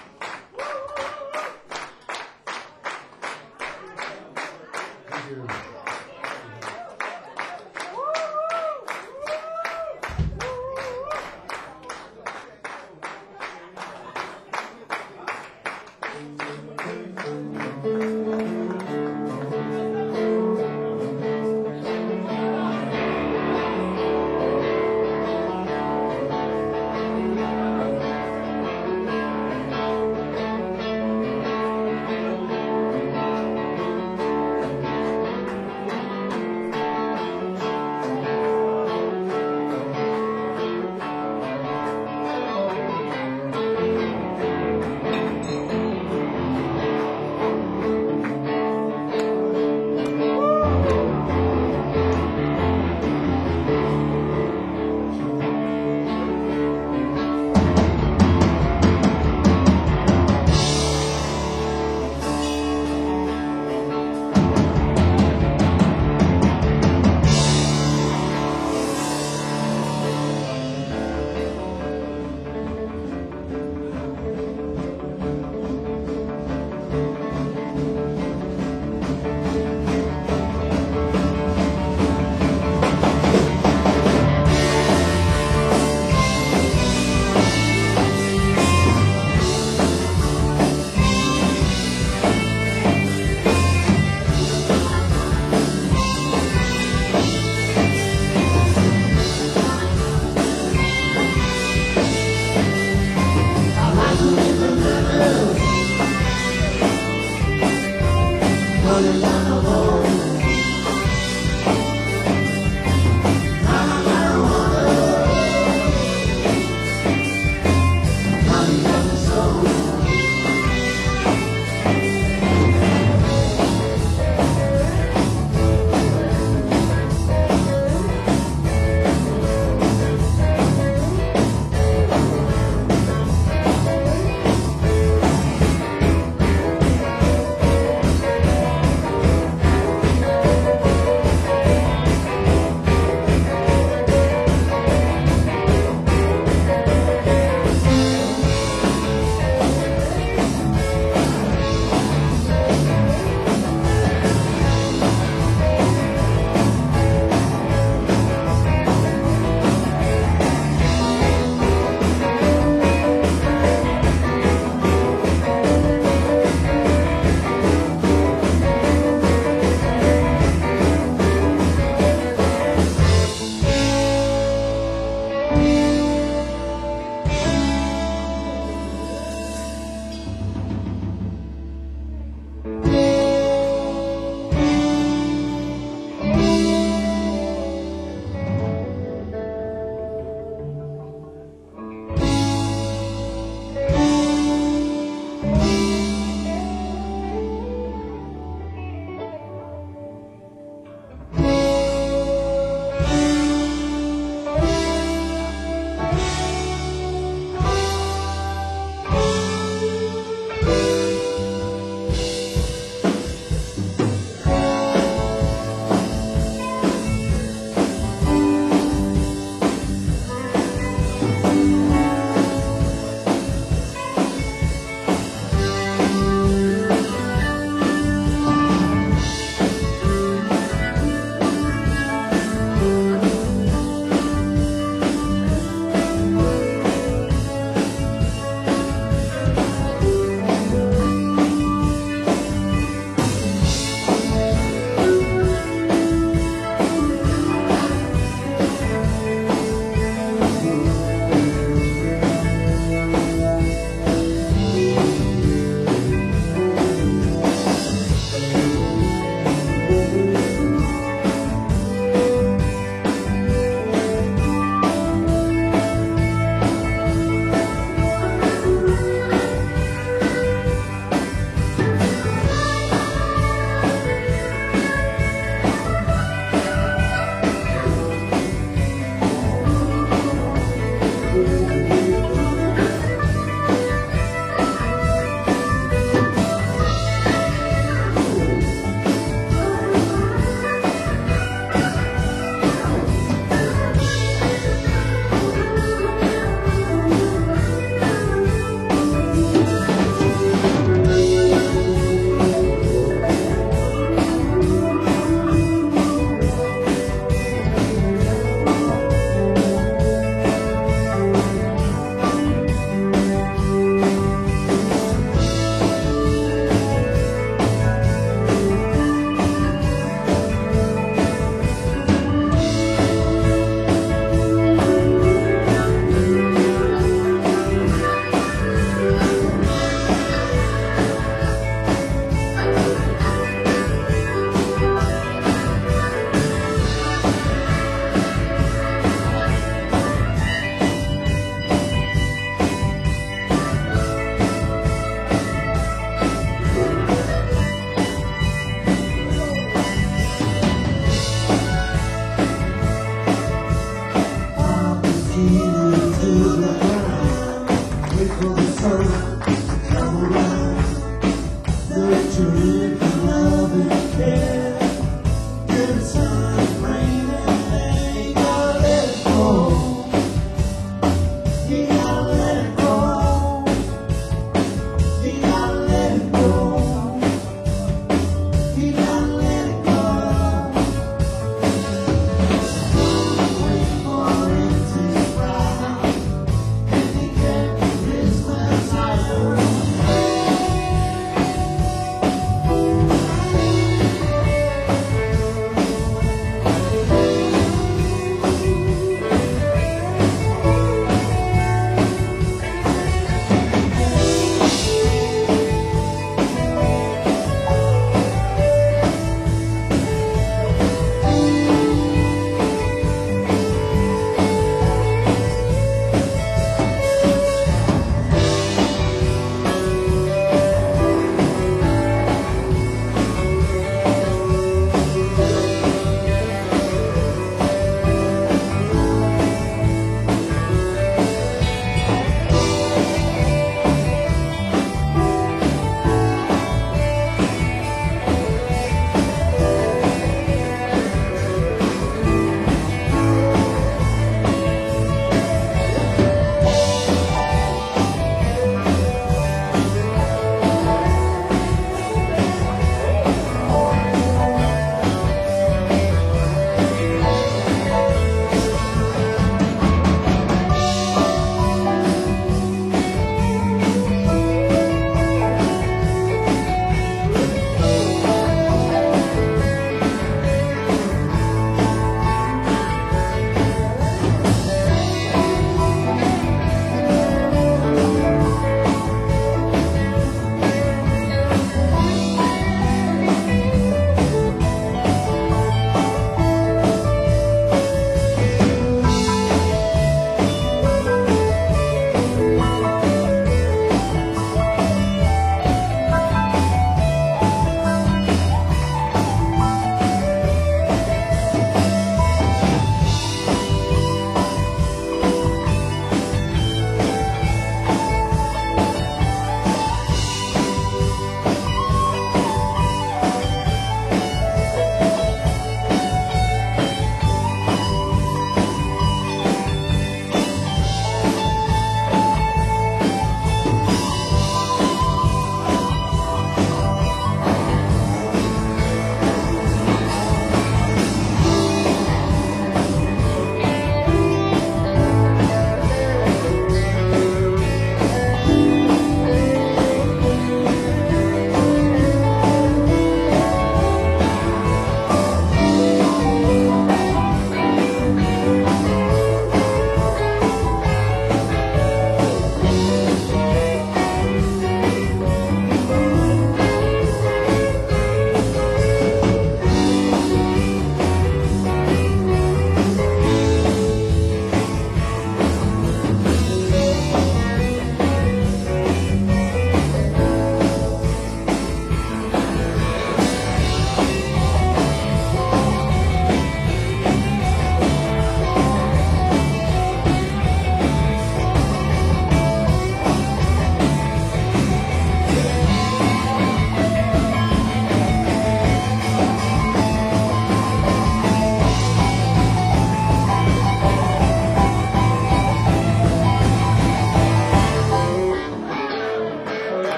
Thank you.